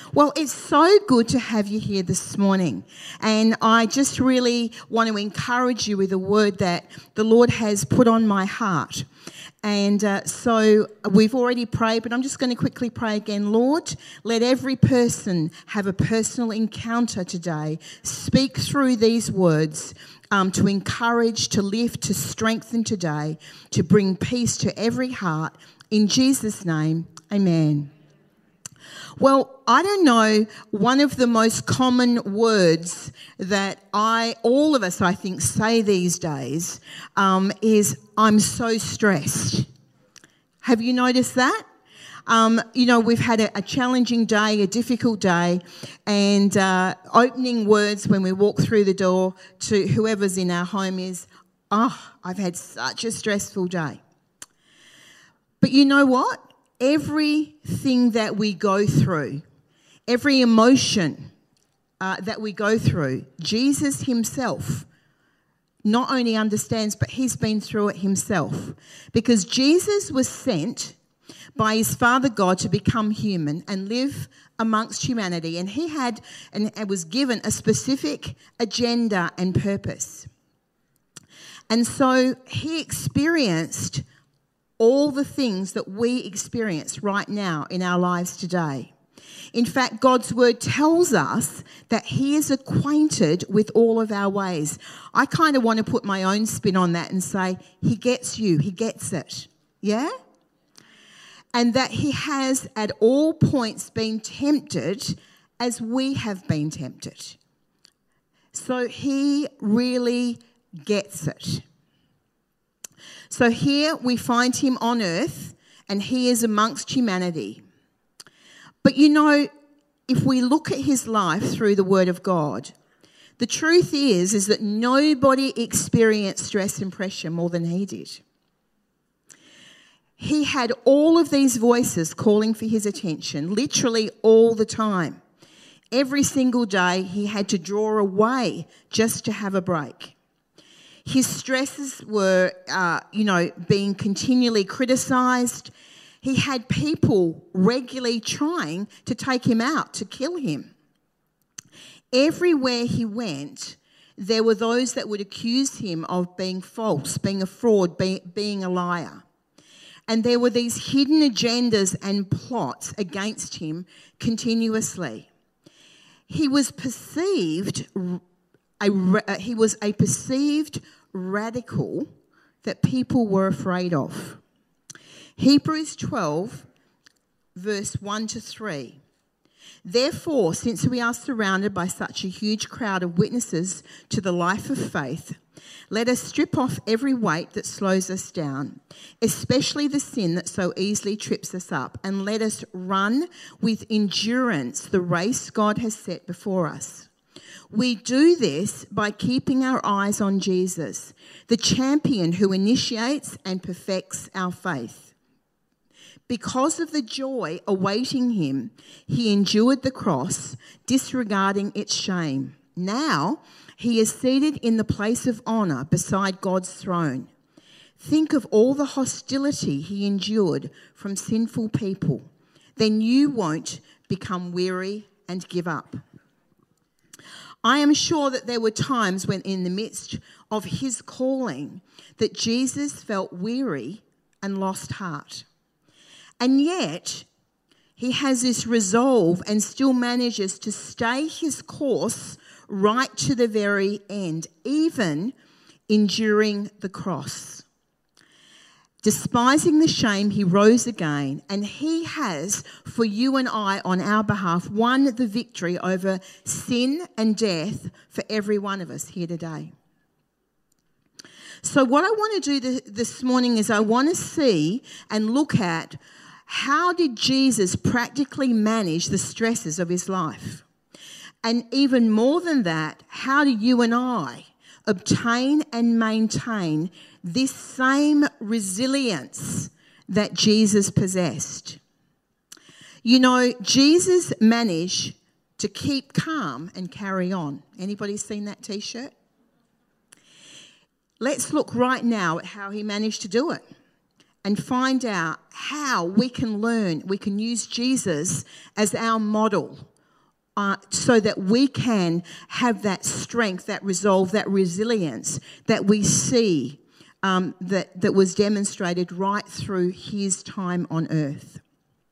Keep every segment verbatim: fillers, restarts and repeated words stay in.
Well, it's so good to have you here this morning. And I just really want to encourage you with a word that the Lord has put on my heart. And uh, so we've already prayed, but I'm just going to quickly pray again. Lord, let every person have a personal encounter today. Speak through these words um, to encourage, to lift, to strengthen today, to bring peace to every heart. In Jesus' name, amen. Well, I don't know, one of the most common words that I, all of us, I think, say these days um, is, I'm so stressed. Have you noticed that? Um, you know, we've had a, a challenging day, a difficult day, and uh, opening words when we walk through the door to whoever's in our home is, oh, I've had such a stressful day. But you know what? Everything that we go through, every emotion uh, that we go through, Jesus himself not only understands, but he's been through it himself. Because Jesus was sent by his Father God to become human and live amongst humanity. And he had and was given a specific agenda and purpose. And so he experienced all the things that we experience right now in our lives today. In fact, God's word tells us that he is acquainted with all of our ways. I kind of want to put my own spin on that and say, he gets you, he gets it. Yeah? And that he has at all points been tempted as we have been tempted. So he really gets it. So here we find him on earth and he is amongst humanity. But you know, if we look at his life through the word of God, the truth is, is that nobody experienced stress and pressure more than he did. He had all of these voices calling for his attention, literally all the time. Every single day he had to draw away just to have a break. His stresses were, uh, you know, being continually criticised. He had people regularly trying to take him out, to kill him. Everywhere he went, there were those that would accuse him of being false, being a fraud, be, being a liar. And there were these hidden agendas and plots against him continuously. He was perceived... A, he was a perceived radical that people were afraid of. Hebrews twelve, verse one to three. Therefore, since we are surrounded by such a huge crowd of witnesses to the life of faith, let us strip off every weight that slows us down, especially the sin that so easily trips us up, and let us run with endurance the race God has set before us. We do this by keeping our eyes on Jesus, the champion who initiates and perfects our faith. Because of the joy awaiting him, he endured the cross, disregarding its shame. Now he is seated in the place of honour beside God's throne. Think of all the hostility he endured from sinful people. Then you won't become weary and give up. I am sure that there were times when in the midst of his calling that Jesus felt weary and lost heart. And yet he has this resolve and still manages to stay his course right to the very end, even enduring the cross. Despising the shame, he rose again, and he has, for you and I, on our behalf, won the victory over sin and death for every one of us here today. So what I want to do this morning is I want to see and look at how did Jesus practically manage the stresses of his life? And even more than that, how do you and I obtain and maintain this same resilience that Jesus possessed? You know, Jesus managed to keep calm and carry on. Anybody seen that T-shirt? Let's look right now at how he managed to do it and find out how we can learn, we can use Jesus as our model uh, so that we can have that strength, that resolve, that resilience that we see um, that, that was demonstrated right through his time on earth.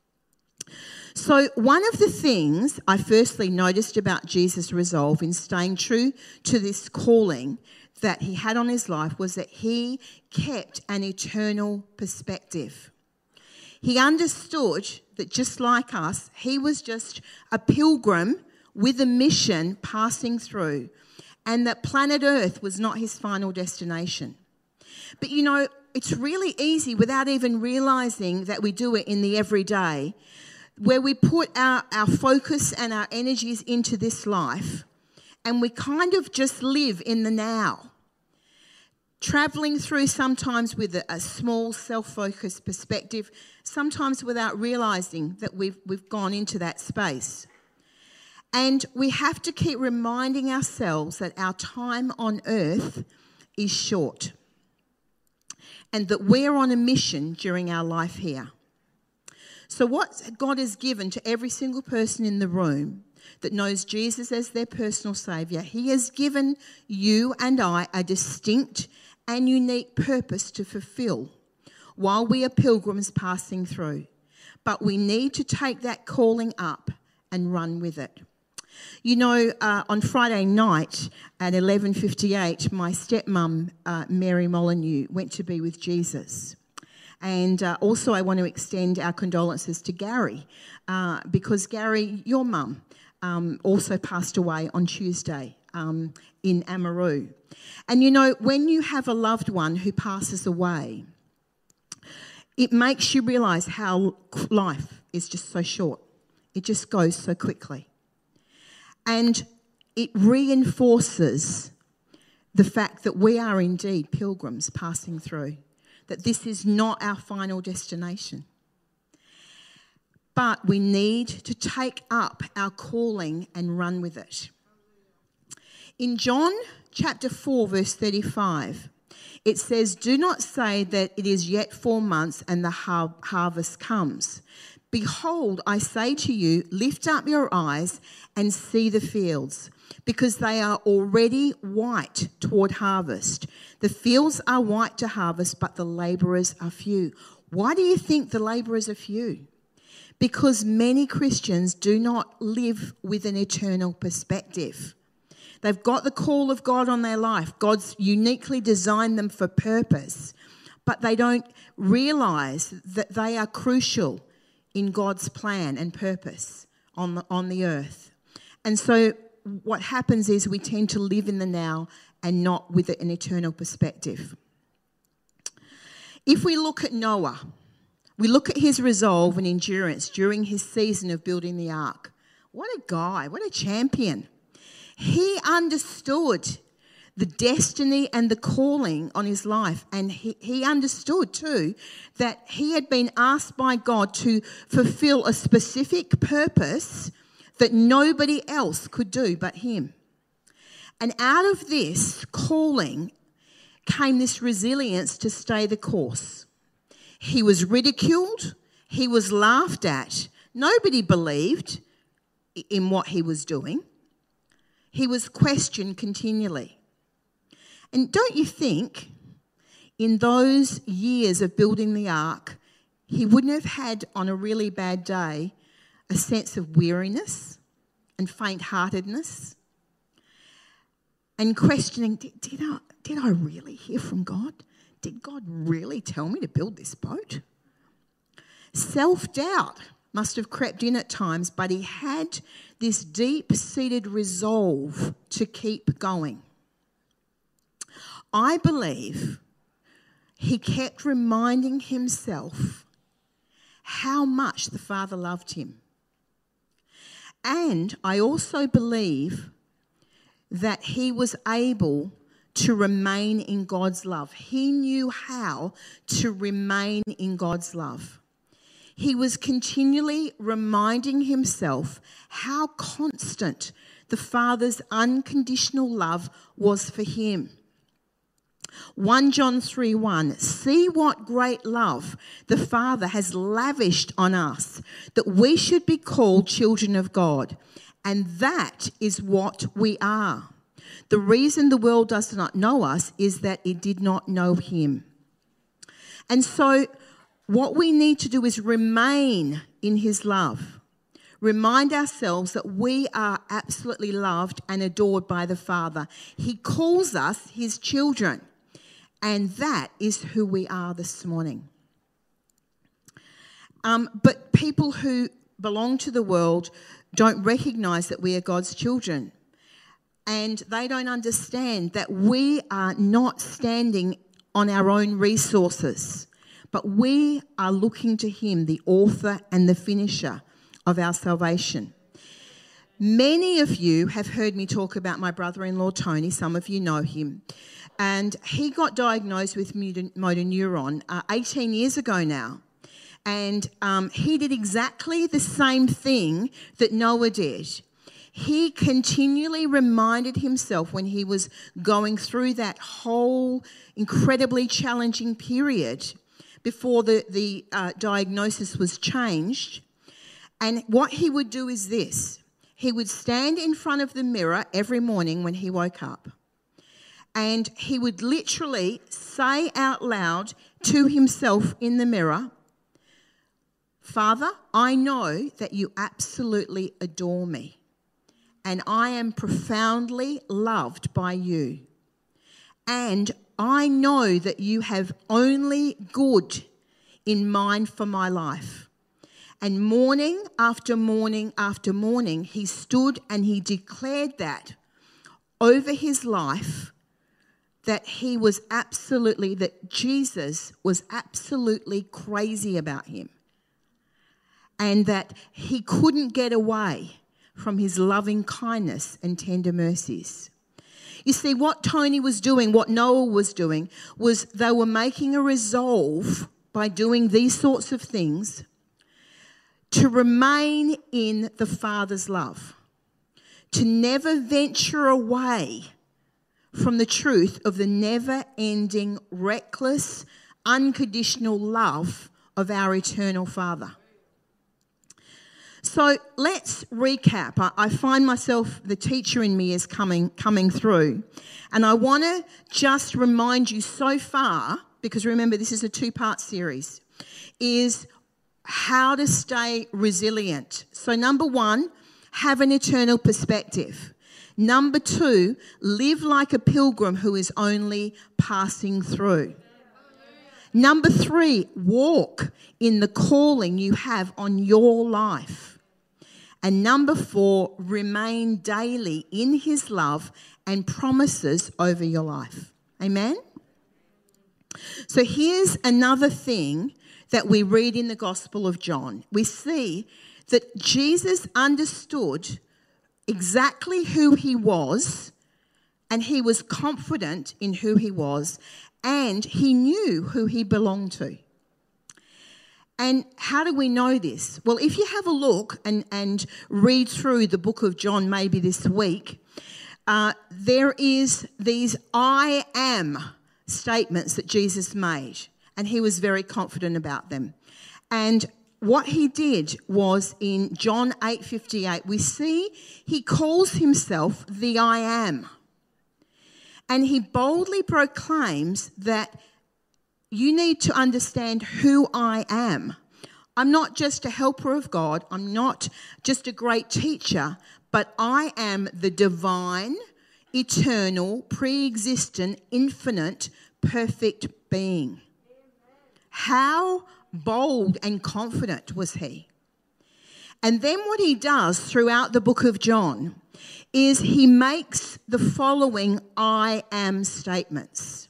So one of the things I firstly noticed about Jesus' resolve in staying true to this calling that he had on his life was that he kept an eternal perspective. He understood that just like us, he was just a pilgrim with a mission passing through, and that planet Earth was not his final destination. But you know, it's really easy without even realising that we do it in the everyday, where we put our, our focus and our energies into this life, and we kind of just live in the now, travelling through sometimes with a, a small self-focused perspective, sometimes without realising that we've, we've gone into that space. And we have to keep reminding ourselves that our time on earth is short and that we're on a mission during our life here. So what God has given to every single person in the room that knows Jesus as their personal saviour, he has given you and I a distinct and unique purpose to fulfill while we are pilgrims passing through. But we need to take that calling up and run with it. You know, uh, on Friday night at eleven fifty-eight, my stepmum, uh, Mary Molyneux, went to be with Jesus. And uh, also I want to extend our condolences to Gary, uh, because Gary, your mum, um, also passed away on Tuesday um, in Amaroo. And you know, when you have a loved one who passes away, it makes you realise how life is just so short. It just goes so quickly. And it reinforces the fact that we are indeed pilgrims passing through, that this is not our final destination. But we need to take up our calling and run with it. In John chapter four, verse thirty-five, it says, "Do not say that it is yet four months and the har- harvest comes. Behold, I say to you, lift up your eyes and see the fields, because they are already white toward harvest. The fields are white to harvest, but the labourers are few." Why do you think the labourers are few? Because many Christians do not live with an eternal perspective. They've got the call of God on their life. God's uniquely designed them for purpose, but they don't realise that they are crucial in God's plan and purpose on the, on the earth. And so what happens is we tend to live in the now and not with an eternal perspective. If we look at Noah, we look at his resolve and endurance during his season of building the ark. What a guy, what a champion. He understood the destiny and the calling on his life. And he, he understood too that he had been asked by God to fulfill a specific purpose that nobody else could do but him. And out of this calling came this resilience to stay the course. He was ridiculed. He was laughed at. Nobody believed in what he was doing. He was questioned continually. And don't you think in those years of building the ark, he wouldn't have had on a really bad day a sense of weariness and faint-heartedness and questioning, did, did, I, did I really hear from God? Did God really tell me to build this boat? Self-doubt must have crept in at times, but he had this deep-seated resolve to keep going. I believe he kept reminding himself how much the Father loved him. And I also believe that he was able to remain in God's love. He knew how to remain in God's love. He was continually reminding himself how constant the Father's unconditional love was for him. First John three one, "See what great love the Father has lavished on us, that we should be called children of God. And that is what we are. The reason the world does not know us is that it did not know him. And so what we need to do is remain in his love. Remind ourselves that we are absolutely loved and adored by the Father. He calls us his children. And that is who we are this morning. Um, but people who belong to the world don't recognise that we are God's children. And they don't understand that we are not standing on our own resources, but we are looking to him, the author and the finisher of our salvation. Many of you have heard me talk about my brother-in-law, Tony. Some of you know him. And he got diagnosed with motor neuron uh, eighteen years ago now. And um, he did exactly the same thing that Noah did. He continually reminded himself when he was going through that whole incredibly challenging period before the, the uh, diagnosis was changed. And what he would do is this. He would stand in front of the mirror every morning when he woke up. And he would literally say out loud to himself in the mirror, Father, I know that you absolutely adore me. And I am profoundly loved by you. And I know that you have only good in mind for my life. And morning after morning after morning, he stood and he declared that over his life, that he was absolutely, that Jesus was absolutely crazy about him. And that he couldn't get away from his loving kindness and tender mercies. You see, what Tony was doing, what Noah was doing, was they were making a resolve by doing these sorts of things to remain in the Father's love, to never venture away from the truth of the never-ending, reckless, unconditional love of our eternal Father. So let's recap. I, I find myself, the teacher in me is coming coming through. And I want to just remind you so far, because remember this is a two-part series, is how to stay resilient. So number one, have an eternal perspective. Number two, live like a pilgrim who is only passing through. Number three, walk in the calling you have on your life. And number four, remain daily in his love and promises over your life. Amen? So here's another thing that we read in the Gospel of John. We see that Jesus understood exactly who he was, and he was confident in who he was, and he knew who he belonged to. And how do we know this? Well, if you have a look and, and read through the book of John maybe this week, uh, there is these I am statements that Jesus made, and he was very confident about them. And what he did was in John eight fifty-eight, we see he calls himself the I am. And he boldly proclaims that you need to understand who I am. I'm not just a helper of God. I'm not just a great teacher, but I am the divine, eternal, pre-existent, infinite, perfect being. How bold and confident was he? And then what he does throughout the book of John is he makes the following I am statements.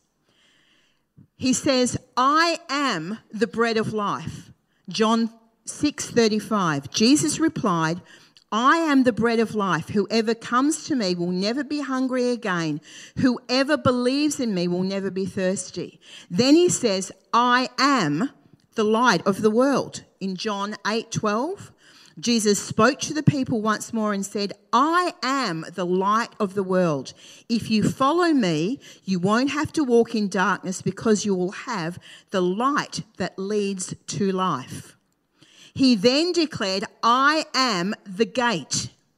He says, I am the bread of life. John six thirty-five. Jesus replied, I am the bread of life. Whoever comes to me will never be hungry again. Whoever believes in me will never be thirsty. Then he says, I am the light of the world. In John eight twelve, Jesus spoke to the people once more and said, I am the light of the world. If you follow me, you won't have to walk in darkness because you will have the light that leads to life. He then declared, I am the gate.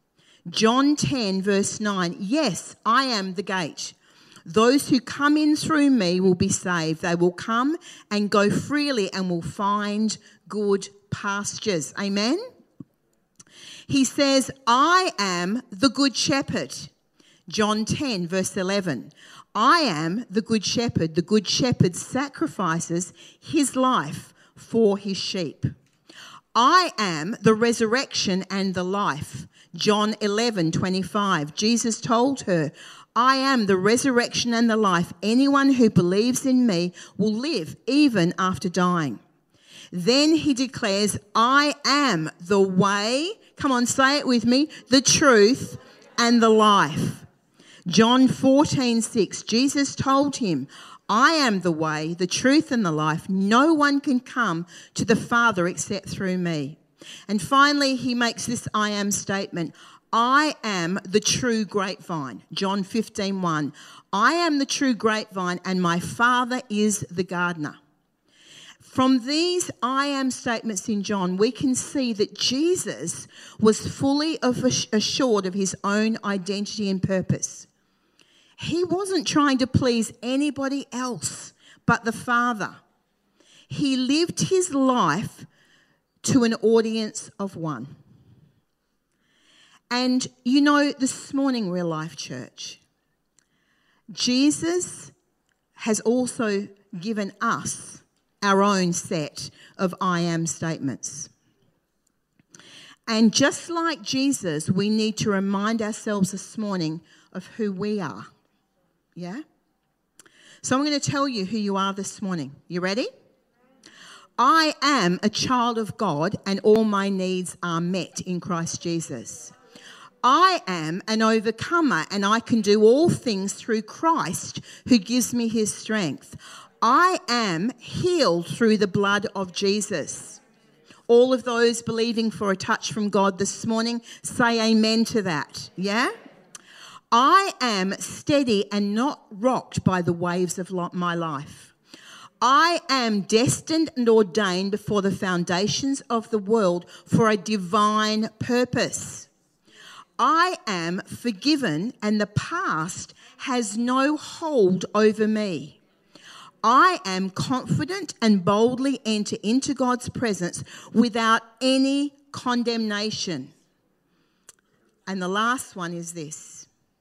John ten, verse nine, yes, I am the gate. Those who come in through me will be saved. They will come and go freely and will find good pastures. Amen? He says, I am the good shepherd. John ten, verse eleven. I am the good shepherd. The good shepherd sacrifices his life for his sheep. I am the resurrection and the life. John eleven, twenty-five. Jesus told her, I am the resurrection and the life. Anyone who believes in me will live even after dying. Then he declares, I am the way, come on, say it with me, the truth and the life. John fourteen, six, Jesus told him, I am the way, the truth and the life. No one can come to the Father except through me. And finally, he makes this I am statement. I am the true grapevine. John fifteen, one. I am the true grapevine and my Father is the gardener. From these I am statements in John, we can see that Jesus was fully assured of his own identity and purpose. He wasn't trying to please anybody else but the Father. He lived his life to an audience of one. And you know, this morning, Real Life Church, Jesus has also given us our own set of I am statements. And just like Jesus, we need to remind ourselves this morning of who we are. Yeah? So I'm going to tell you who you are this morning. You ready? I am a child of God and all my needs are met in Christ Jesus. I am an overcomer and I can do all things through Christ who gives me his strength. I am healed through the blood of Jesus. All of those believing for a touch from God this morning, say amen to that. Yeah? I am steady and not rocked by the waves of my life. I am destined and ordained before the foundations of the world for a divine purpose. I am forgiven and the past has no hold over me. I am confident and boldly enter into God's presence without any condemnation. And the last one is this.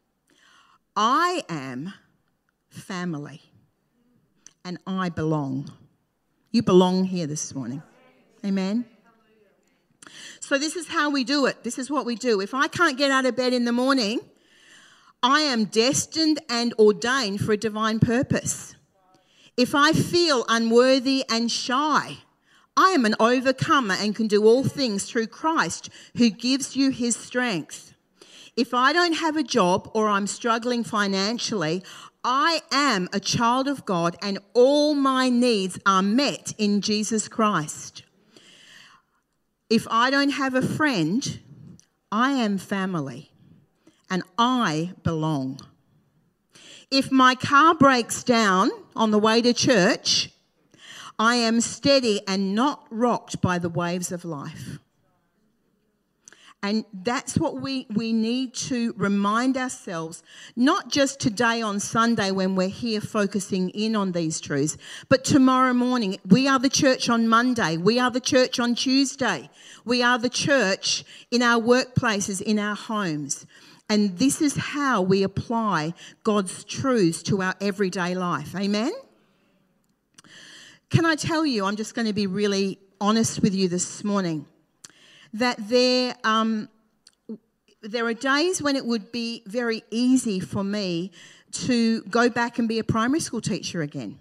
I am family and I belong. You belong here this morning. Amen. So this is how we do it. This is what we do. If I can't get out of bed in the morning, I am destined and ordained for a divine purpose. If I feel unworthy and shy, I am an overcomer and can do all things through Christ who gives you his strength. If I don't have a job or I'm struggling financially, I am a child of God and all my needs are met in Jesus Christ. If I don't have a friend, I am family and I belong. If my car breaks down on the way to church, I am steady and not rocked by the waves of life. And that's what we, we need to remind ourselves, not just today on Sunday when we're here focusing in on these truths, but tomorrow morning. We are the church on Monday. We are the church on Tuesday. We are the church in our workplaces, in our homes. And this is how we apply God's truths to our everyday life. Amen? Can I tell you, I'm just going to be really honest with you this morning, that there, um, there are days when it would be very easy for me to go back and be a primary school teacher again.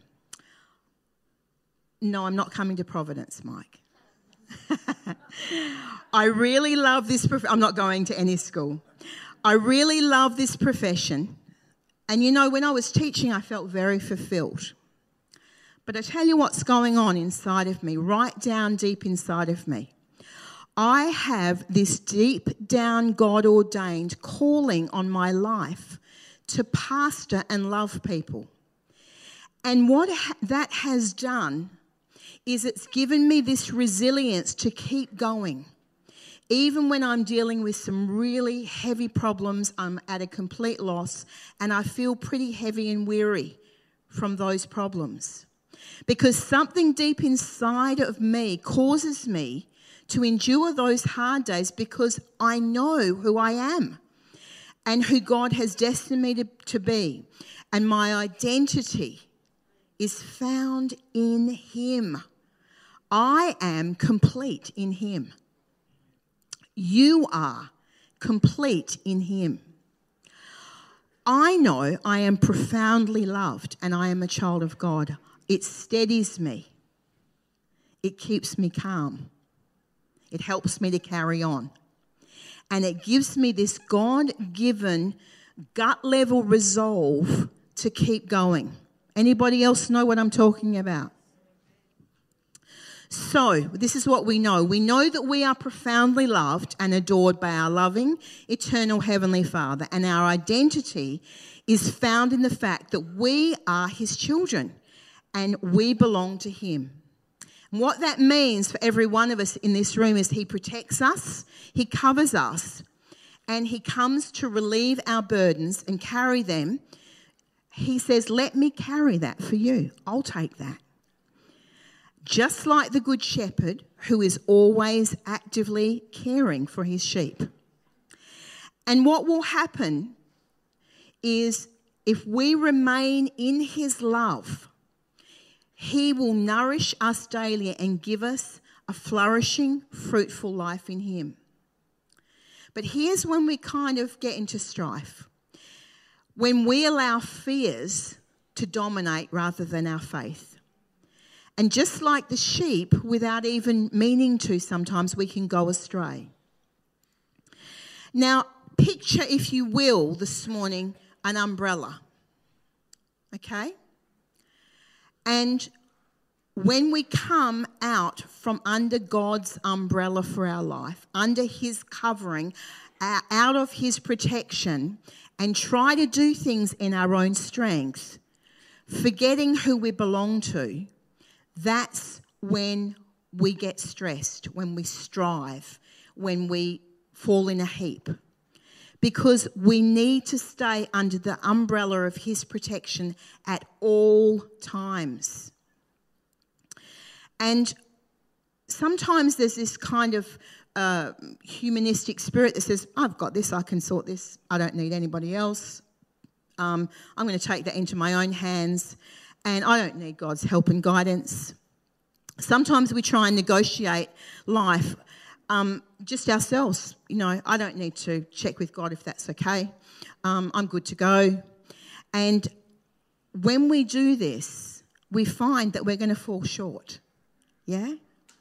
No, I'm not coming to Providence, Mike. I really love this prof- I'm not going to any school. I really love this profession. And you know, when I was teaching, I felt very fulfilled. But I tell you what's going on inside of me, right down deep inside of me. I have this deep down God-ordained calling on my life to pastor and love people. And what ha- that has done is it's given me this resilience to keep going. Even when I'm dealing with some really heavy problems, I'm at a complete loss and I feel pretty heavy and weary from those problems. Because something deep inside of me causes me to endure those hard days because I know who I am and who God has destined me to, to be. And my identity is found in Him. I am complete in Him. You are complete in Him. I know I am profoundly loved and I am a child of God. It steadies me. It keeps me calm. It helps me to carry on. And it gives me this God-given, gut-level resolve to keep going. Anybody else know what I'm talking about? So, this is what we know. We know that we are profoundly loved and adored by our loving, eternal Heavenly Father. And our identity is found in the fact that we are His children and we belong to Him. And what that means for every one of us in this room is He protects us, He covers us, and He comes to relieve our burdens and carry them. He says, let me carry that for you. I'll take that. Just like the Good Shepherd who is always actively caring for his sheep. And what will happen is if we remain in His love, He will nourish us daily and give us a flourishing, fruitful life in Him. But here's when we kind of get into strife. When we allow fears to dominate rather than our faith. And just like the sheep, without even meaning to, sometimes we can go astray. Now, picture, if you will, this morning, an umbrella. Okay? And when we come out from under God's umbrella for our life, under His covering, out of His protection, and try to do things in our own strength, forgetting who we belong to, that's when we get stressed, when we strive, when we fall in a heap. Because we need to stay under the umbrella of His protection at all times. And sometimes there's this kind of uh, humanistic spirit that says, I've got this, I can sort this, I don't need anybody else. Um, I'm going to take that into my own hands. And I don't need God's help and guidance. Sometimes we try and negotiate life um, just ourselves. You know, I don't need to check with God if that's okay. Um, I'm good to go. And when we do this, we find that we're going to fall short. Yeah?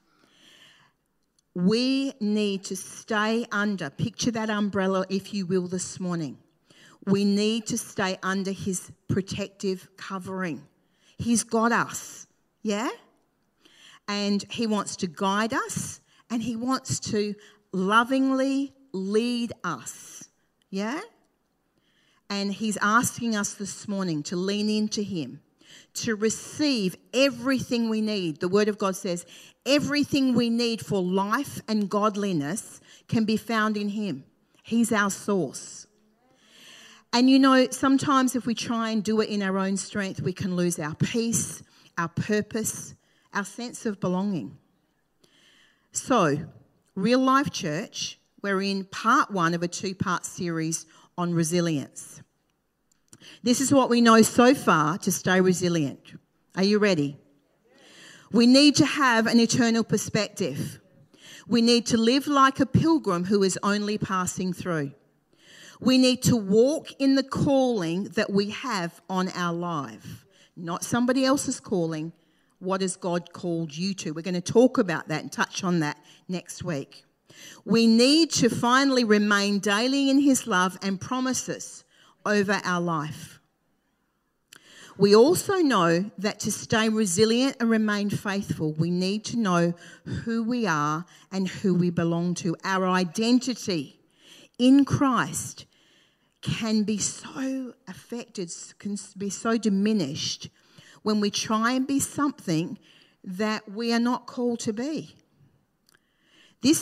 We need to stay under. Picture that umbrella, if you will, this morning. We need to stay under His protective covering. He's got us, yeah? And He wants to guide us and He wants to lovingly lead us, yeah? And He's asking us this morning to lean into Him, to receive everything we need. The Word of God says everything we need for life and godliness can be found in Him. He's our source. And you know, sometimes if we try and do it in our own strength, we can lose our peace, our purpose, our sense of belonging. So, Real Life Church, we're in part one of a two-part series on resilience. This is what we know so far to stay resilient. Are you ready? We need to have an eternal perspective. We need to live like a pilgrim who is only passing through. We need to walk in the calling that we have on our life, not somebody else's calling. What has God called you to? We're going to talk about that and touch on that next week. We need to finally remain daily in His love and promises over our life. We also know that to stay resilient and remain faithful, we need to know who we are and who we belong to. Our identity in Christ can be so affected, can be so diminished when we try and be something that we are not called to be. This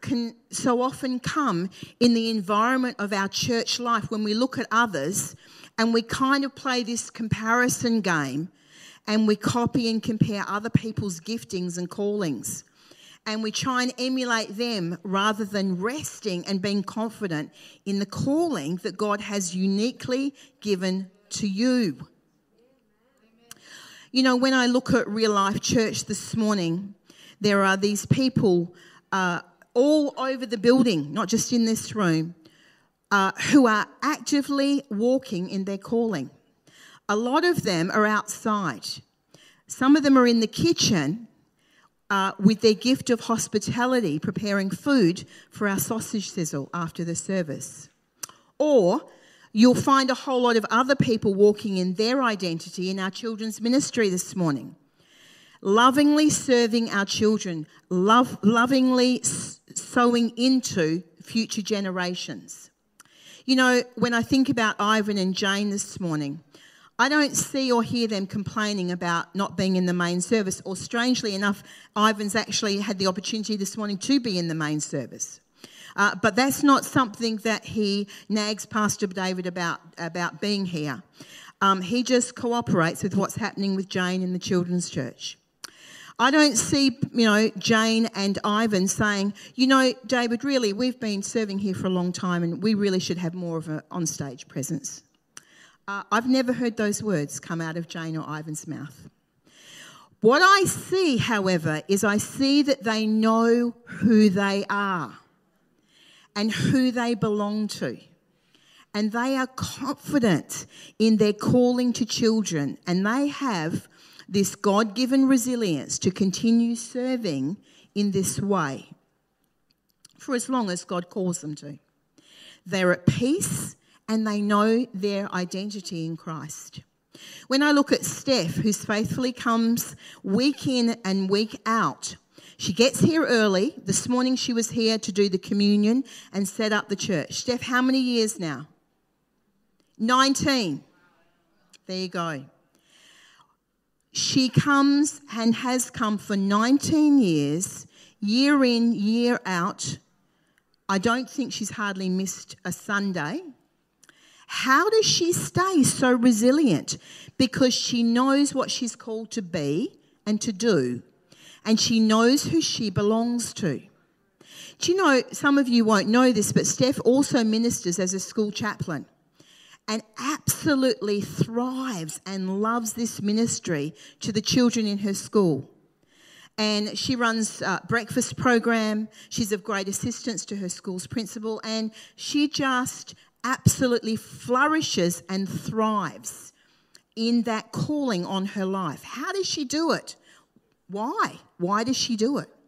can so often come in the environment of our church life when we look at others and we kind of play this comparison game and we copy and compare other people's giftings and callings. And we try and emulate them rather than resting and being confident in the calling that God has uniquely given to you. You know, when I look at Real Life Church this morning, there are these people uh, all over the building, not just in this room, uh, who are actively walking in their calling. A lot of them are outside. Some of them are in the kitchen uh, with their gift of hospitality, preparing food for our sausage sizzle after the service. Or you'll find a whole lot of other people walking in their identity in our children's ministry this morning, lovingly serving our children, love, lovingly sowing into future generations. You know, when I think about Ivan and Jane this morning, I don't see or hear them complaining about not being in the main service, or strangely enough, Ivan's actually had the opportunity this morning to be in the main service. Uh, but that's not something that he nags Pastor David about, about being here. Um, he just cooperates with what's happening with Jane in the children's church. I don't see, you know, Jane and Ivan saying, you know, David, really, we've been serving here for a long time and we really should have more of an on-stage presence. Uh, I've never heard those words come out of Jane or Ivan's mouth. What I see, however, is I see that they know who they are and who they belong to. And they are confident in their calling to children, and they have this God-given resilience to continue serving in this way for as long as God calls them to. They're at peace and they know their identity in Christ. When I look at Steph, who faithfully comes week in and week out, she gets here early. This morning she was here to do the communion and set up the church. Steph, how many years now? nineteen. There you go. She comes and has come for nineteen years, year in, year out. I don't think she's hardly missed a Sunday. How does she stay so resilient? Because she knows what she's called to be and to do, and she knows who she belongs to. Do you know, some of you won't know this, but Steph also ministers as a school chaplain and absolutely thrives and loves this ministry to the children in her school. And she runs a breakfast program. She's of great assistance to her school's principal, and she just absolutely flourishes and thrives in that calling on her life. How does she do it? Why? Why does she do it?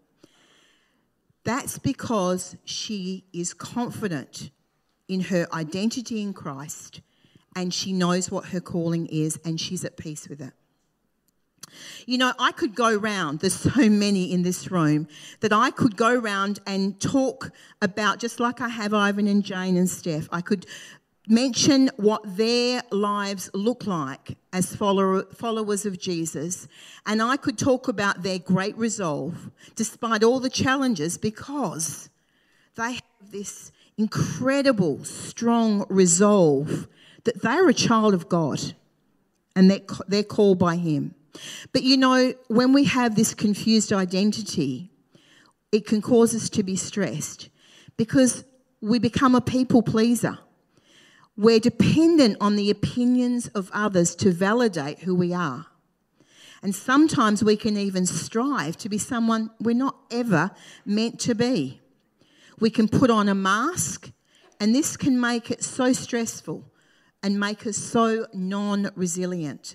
That's because she is confident in her identity in Christ, and she knows what her calling is, and she's at peace with it. You know, I could go round, there's so many in this room, that I could go round and talk about, just like I have Ivan and Jane and Steph, I could mention what their lives look like as follower, followers of Jesus, and I could talk about their great resolve, despite all the challenges, because they have this incredible, strong resolve that they're a child of God and they're, they're called by him. But you know, when we have this confused identity, it can cause us to be stressed because we become a people pleaser. We're dependent on the opinions of others to validate who we are. And sometimes we can even strive to be someone we're not ever meant to be. We can put on a mask, and this can make it so stressful and make us so non-resilient.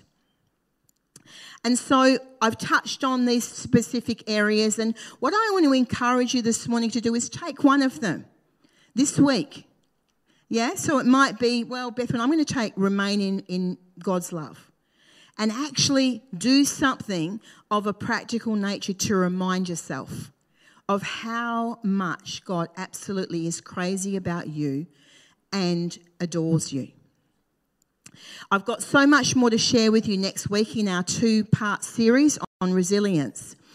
And so I've touched on these specific areas, and what I want to encourage you this morning to do is take one of them this week. Yeah, so it might be, well, Bethany, I'm going to take remain in, in God's love and actually do something of a practical nature to remind yourself of how much God absolutely is crazy about you and adores you. I've got so much more to share with you next week in our two-part series on resilience.